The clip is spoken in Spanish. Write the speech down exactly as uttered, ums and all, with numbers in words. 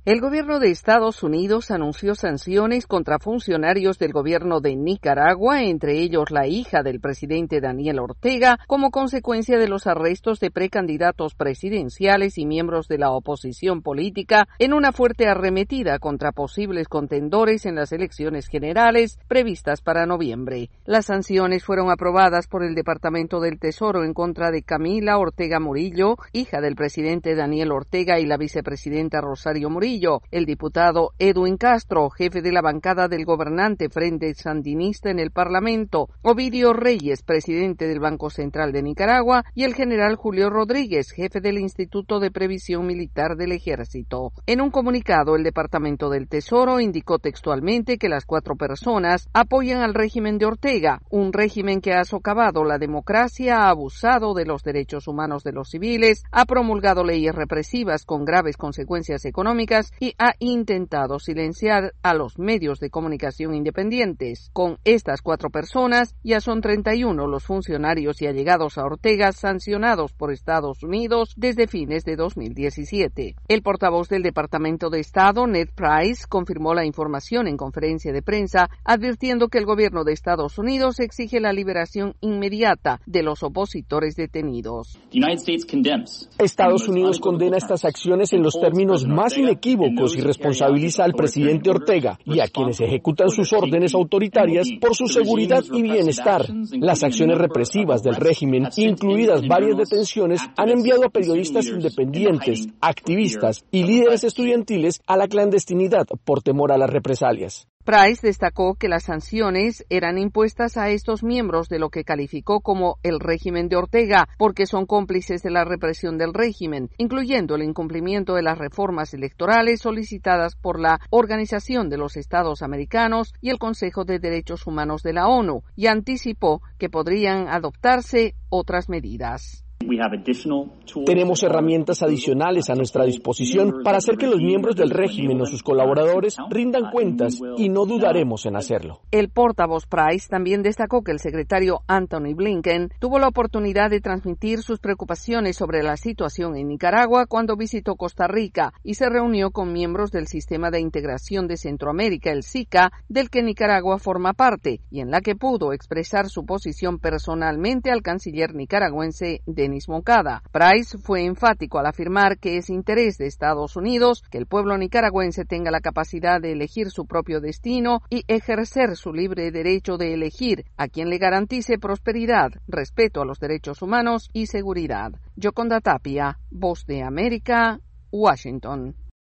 El gobierno de Estados Unidos anunció sanciones contra funcionarios del gobierno de Nicaragua, entre ellos la hija del presidente Daniel Ortega, como consecuencia de los arrestos de precandidatos presidenciales y miembros de la oposición política en una fuerte arremetida contra posibles contendores en las elecciones generales previstas para noviembre. Las sanciones fueron aprobadas por el Departamento del Tesoro en contra de Camila Ortega Murillo, hija del presidente Daniel Ortega, y la vicepresidenta Rosario Murillo. El diputado Edwin Castro, jefe de la bancada del gobernante Frente Sandinista en el Parlamento, Ovidio Reyes, presidente del Banco Central de Nicaragua, y el general Julio Rodríguez, jefe del Instituto de Previsión Militar del Ejército. En un comunicado, el Departamento del Tesoro indicó textualmente que las cuatro personas apoyan al régimen de Ortega, un régimen que ha socavado la democracia, ha abusado de los derechos humanos de los civiles, ha promulgado leyes represivas con graves consecuencias económicas y ha intentado silenciar a los medios de comunicación independientes. Con estas cuatro personas, ya son treinta y uno los funcionarios y allegados a Ortega sancionados por Estados Unidos desde fines de dos mil diecisiete. El portavoz del Departamento de Estado, Ned Price, confirmó la información en conferencia de prensa, advirtiendo que el gobierno de Estados Unidos exige la liberación inmediata de los opositores detenidos. Estados Unidos condena estas acciones en los términos más inequívocos y responsabiliza al presidente Ortega y a quienes ejecutan sus órdenes autoritarias por su seguridad y bienestar. Las acciones represivas del régimen, incluidas varias detenciones, han enviado a periodistas independientes, activistas y líderes estudiantiles a la clandestinidad por temor a las represalias. Price destacó que las sanciones eran impuestas a estos miembros de lo que calificó como el régimen de Ortega, porque son cómplices de la represión del régimen, incluyendo el incumplimiento de las reformas electorales solicitadas por la Organización de los Estados Americanos y el Consejo de Derechos Humanos de la ONU, y anticipó que podrían adoptarse otras medidas. Tenemos herramientas adicionales a nuestra disposición para hacer que los miembros del régimen o sus colaboradores rindan cuentas y no dudaremos en hacerlo. El portavoz Price también destacó que el secretario Anthony Blinken tuvo la oportunidad de transmitir sus preocupaciones sobre la situación en Nicaragua cuando visitó Costa Rica y se reunió con miembros del Sistema de Integración de Centroamérica, el SICA, del que Nicaragua forma parte, y en la que pudo expresar su posición personalmente al canciller nicaragüense Denis Moncada. Price fue enfático al afirmar que es interés de Estados Unidos que el pueblo nicaragüense tenga la capacidad de elegir su propio destino y ejercer su libre derecho de elegir a quien le garantice prosperidad, respeto a los derechos humanos y seguridad. Yoconda Tapia, Voz de América, Washington.